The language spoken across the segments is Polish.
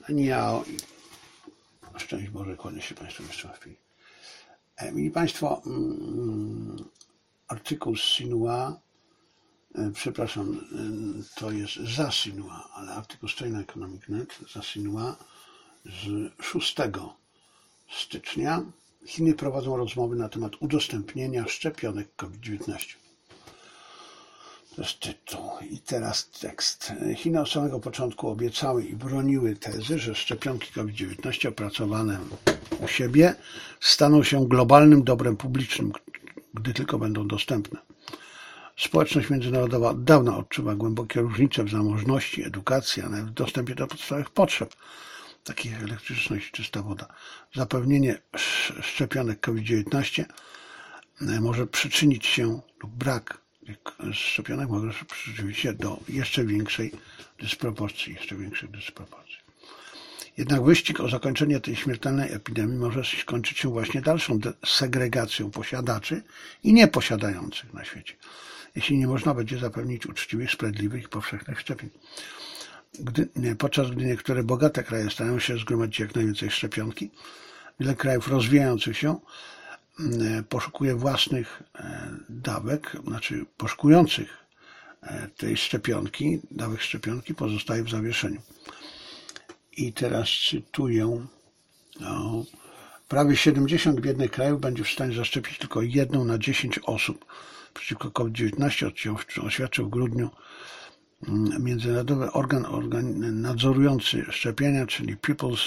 Niao. Szczęść Boże, kłania się Państwu jeszcze w chwili. Mili Państwo, artykuł z Xinhua, przepraszam, to jest za Xinhua, ale artykuł z China Economic Net za Xinhua z 6 stycznia. Chiny prowadzą rozmowy na temat udostępnienia szczepionek COVID-19. To jest tytuł. I teraz tekst. Chiny od samego początku obiecały i broniły tezy, że szczepionki COVID-19 opracowane u siebie staną się globalnym dobrem publicznym, gdy tylko będą dostępne. Społeczność międzynarodowa od dawna odczuwa głębokie różnice w zamożności, edukacji, a nawet w dostępie do podstawowych potrzeb, takich jak elektryczność, czysta woda. Zapewnienie szczepionek COVID-19 może przyczynić się, lub brak szczepionek może przyczynić się do jeszcze większych dysproporcji. Jednak wyścig o zakończenie tej śmiertelnej epidemii może skończyć się właśnie dalszą segregacją posiadaczy i nieposiadających na świecie, jeśli nie można będzie zapewnić uczciwych, sprawiedliwych i powszechnych szczepień. Podczas gdy niektóre bogate kraje starają się zgromadzić jak najwięcej szczepionki, wiele krajów rozwijających się poszukuje własnych dawek, poszukujących tej szczepionki, dawek szczepionki pozostaje w zawieszeniu. I teraz cytuję, prawie 70 biednych krajów będzie w stanie zaszczepić tylko 1 na 10 osób przeciwko COVID-19, oświadczył w grudniu Międzynarodowy organ nadzorujący szczepienia, czyli People's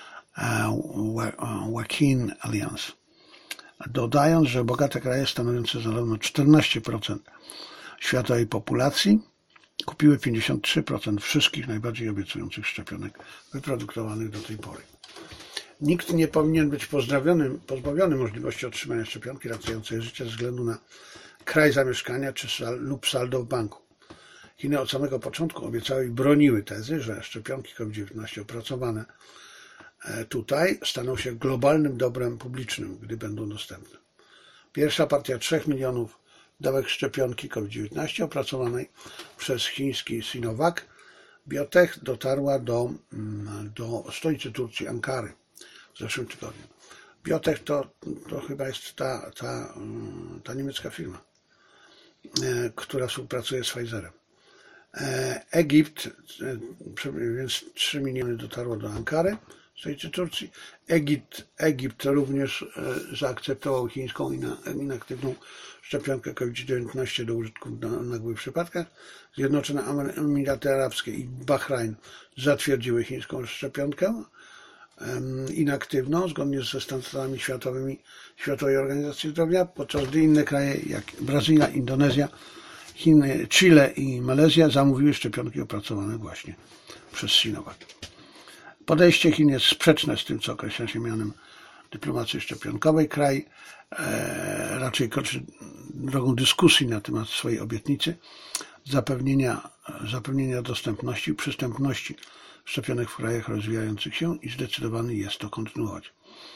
Vaccine Alliance. Dodając, że bogate kraje stanowiące zarówno 14% światowej populacji kupiły 53% wszystkich najbardziej obiecujących szczepionek wyprodukowanych do tej pory. Nikt nie powinien być pozbawiony możliwości otrzymania szczepionki ratującej życie ze względu na kraj zamieszkania lub saldo w banku. Chiny od samego początku obiecały i broniły tezy, że szczepionki COVID-19 opracowane tutaj staną się globalnym dobrem publicznym, gdy będą dostępne. Pierwsza partia 3 milionów dawek szczepionki COVID-19 opracowanej przez chiński Sinovac Biotech dotarła do stolicy Turcji, Ankary w zeszłym tygodniu. Biotech to chyba jest ta niemiecka firma, która współpracuje z Pfizerem. Egipt, więc 3 miliony dotarło do Ankary, stolicy Turcji. Egipt również zaakceptował chińską inaktywną szczepionkę COVID-19 do użytku w nagłych przypadkach. Zjednoczone Emiraty Arabskie i Bahrajn zatwierdziły chińską szczepionkę inaktywną, zgodnie ze standardami Światowej Organizacji Zdrowia, podczas gdy inne kraje jak Brazylia, Indonezja, Chiny, Chile i Malezja zamówiły szczepionki opracowane właśnie przez Sinovac. Podejście Chin jest sprzeczne z tym, co określa się mianem dyplomacji szczepionkowej. Kraj raczej kroczy drogą dyskusji na temat swojej obietnicy zapewnienia dostępności i przystępności szczepionek w krajach rozwijających się i zdecydowany jest to kontynuować.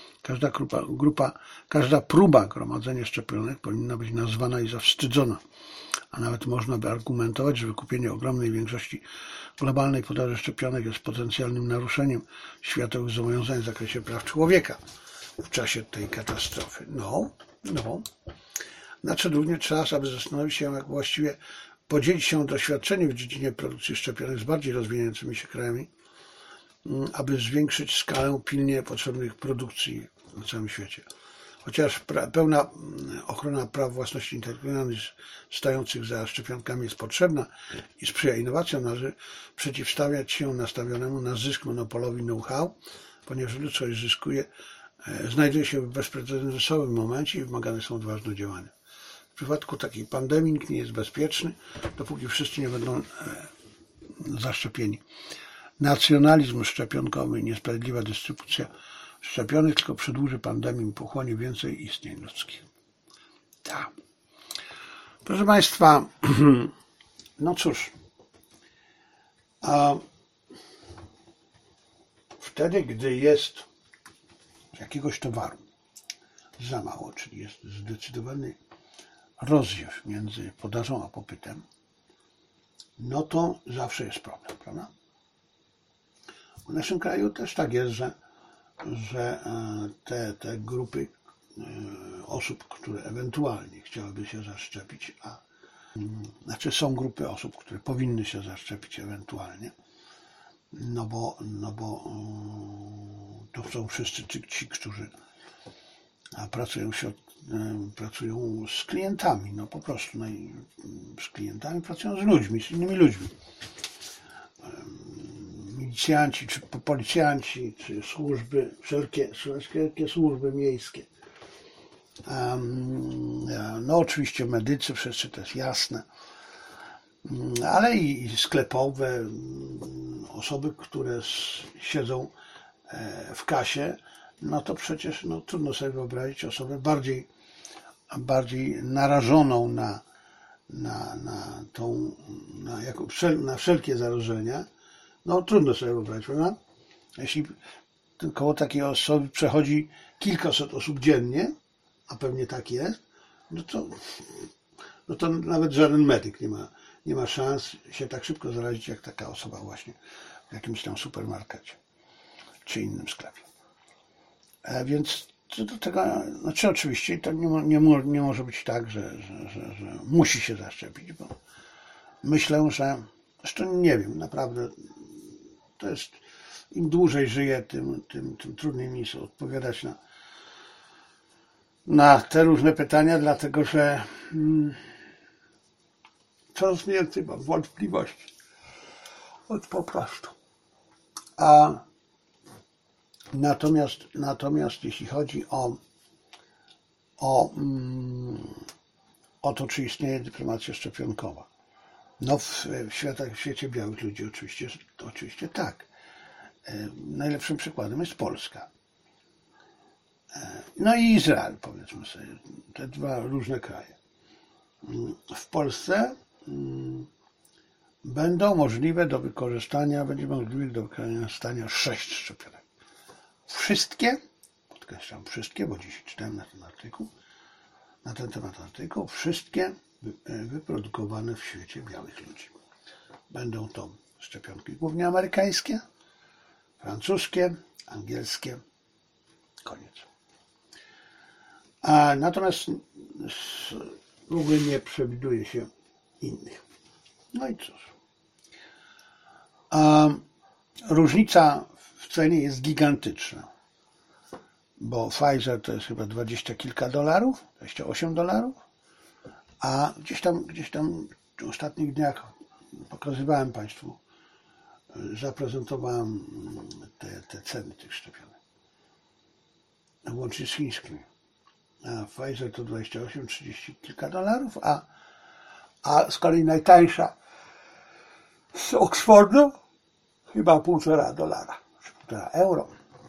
Każda próba gromadzenia szczepionek powinna być nazwana i zawstydzona, a nawet można by argumentować, że wykupienie ogromnej większości globalnej podaży szczepionek jest potencjalnym naruszeniem światowych zobowiązań w zakresie praw człowieka w czasie tej katastrofy. Nadszedł również czas, aby zastanowić się, jak właściwie podzielić się doświadczeniem w dziedzinie produkcji szczepionek z bardziej rozwijającymi się krajami, aby zwiększyć skalę pilnie potrzebnych produkcji na całym świecie. Chociaż pełna ochrona praw własności intelektualnej stojących za szczepionkami jest potrzebna i sprzyja innowacjom, należy przeciwstawiać się nastawionemu na zysk monopolowi know-how, ponieważ ludzkość znajduje się w bezprecedensowym momencie i wymagane są odważne działania. W przypadku takiej pandemii nikt nie jest bezpieczny, dopóki wszyscy nie będą zaszczepieni. Nacjonalizm szczepionkowy i niesprawiedliwa dystrybucja szczepionek tylko przedłuży pandemię i pochłonie więcej istnień ludzkich. Tak. Proszę Państwa, no cóż, wtedy, gdy jest jakiegoś towaru za mało, czyli jest zdecydowany rozdziew między podażą a popytem, no to zawsze jest problem, prawda? W naszym kraju też tak jest, że te grupy osób, które ewentualnie chciałyby się zaszczepić, znaczy są grupy osób, które powinny się zaszczepić ewentualnie, no bo to są wszyscy ci, którzy pracują z klientami, no po prostu, no i z klientami pracują z ludźmi, z innymi ludźmi. Milicjanci, czy policjanci, czy służby, wszelkie służby miejskie. No oczywiście medycy, wszyscy, to jest jasne, ale i sklepowe, osoby, które siedzą w kasie, no to przecież trudno sobie wyobrazić osobę bardziej narażoną na wszelkie zagrożenia. No trudno sobie wyobrazić, prawda? Jeśli koło takiej osoby przechodzi kilkaset osób dziennie, a pewnie tak jest, no to nawet żaden medyk nie ma szans się tak szybko zarazić, jak taka osoba właśnie w jakimś tam supermarkecie czy innym sklepie. Więc do tego, znaczy oczywiście to nie może być tak, że musi się zaszczepić, bo myślę, że zresztą nie wiem, naprawdę to jest, im dłużej żyję, tym trudniej mi jest odpowiadać na te różne pytania, dlatego że coraz więcej mam wątpliwości. Po prostu. Natomiast jeśli chodzi o to, czy istnieje dyplomacja szczepionkowa, no w świecie białych ludzi oczywiście tak. Najlepszym przykładem jest Polska. No i Izrael, powiedzmy sobie, te dwa różne kraje. W Polsce będzie możliwe do wykorzystania 6 szczepionek. Wszystkie, podkreślam wszystkie, bo dziś czytałem na ten temat artykuł, wszystkie wyprodukowane w świecie białych ludzi. Będą to szczepionki głównie amerykańskie, francuskie, angielskie, koniec. Natomiast w ogóle nie przewiduje się innych. No i cóż. Różnica w cenie jest gigantyczna, bo Pfizer to jest chyba 20 kilka dolarów, $28, a gdzieś tam w ostatnich dniach pokazywałem Państwu, zaprezentowałem te ceny tych szczepionek, łącznie z chińskimi. A Pfizer to 28, 30 kilka dolarów, a z kolei najtańsza z Oxfordu chyba $1,5 czy €1,5.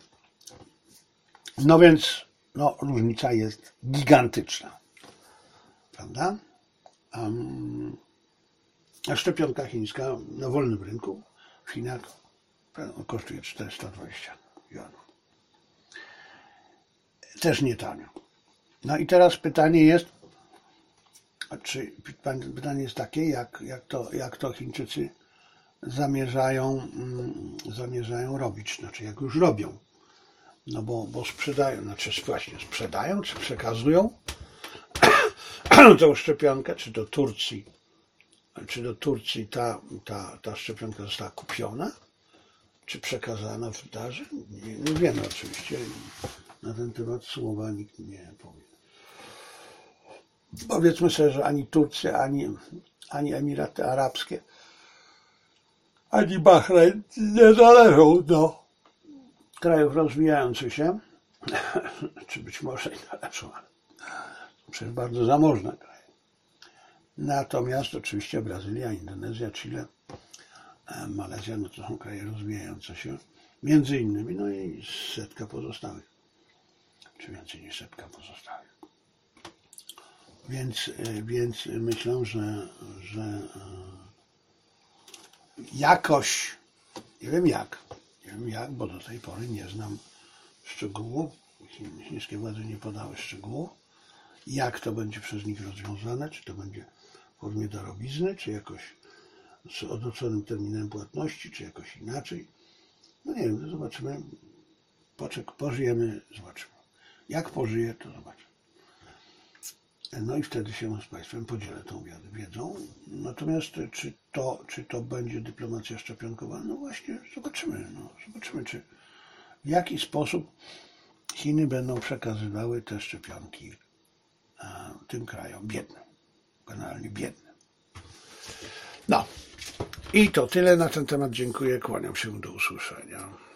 No więc różnica jest gigantyczna, prawda? A szczepionka chińska na wolnym rynku w Chinach kosztuje 420 juanów. Też nie tanio. No i teraz pytanie jest takie, jak to Chińczycy zamierzają robić, znaczy jak już robią. No bo sprzedają, sprzedają, czy przekazują tą szczepionkę, czy do Turcji ta szczepionka została kupiona, czy przekazana w darze? Nie wiemy oczywiście. Na ten temat słowa nikt nie powie. Powiedzmy sobie, że ani Turcja, ani Emiraty Arabskie, ani Bahrein nie należą do krajów rozwijających się, czy być może i należą, ale przecież bardzo zamożne kraje. Natomiast oczywiście Brazylia, Indonezja, Chile, Malezja, no to są kraje rozwijające się, między innymi, no i setka pozostałych, czy więcej niż setka pozostałych. Więc myślę, że jakoś, nie wiem jak, bo do tej pory nie znam szczegółów, chińskie władze nie podały szczegółów, jak to będzie przez nich rozwiązane, czy to będzie w formie darowizny, czy jakoś z odroczonym terminem płatności, czy jakoś inaczej. No nie wiem, zobaczymy. Pożyjemy, zobaczymy. Jak pożyję, to zobaczymy. No i wtedy się z Państwem podzielę tą wiedzą. Natomiast czy to będzie dyplomacja szczepionkowa? No właśnie, zobaczymy. Zobaczymy, w jaki sposób Chiny będą przekazywały te szczepionki tym krajom biednym, generalnie biednym. No i to tyle na ten temat. Dziękuję, kłaniam się, do usłyszenia.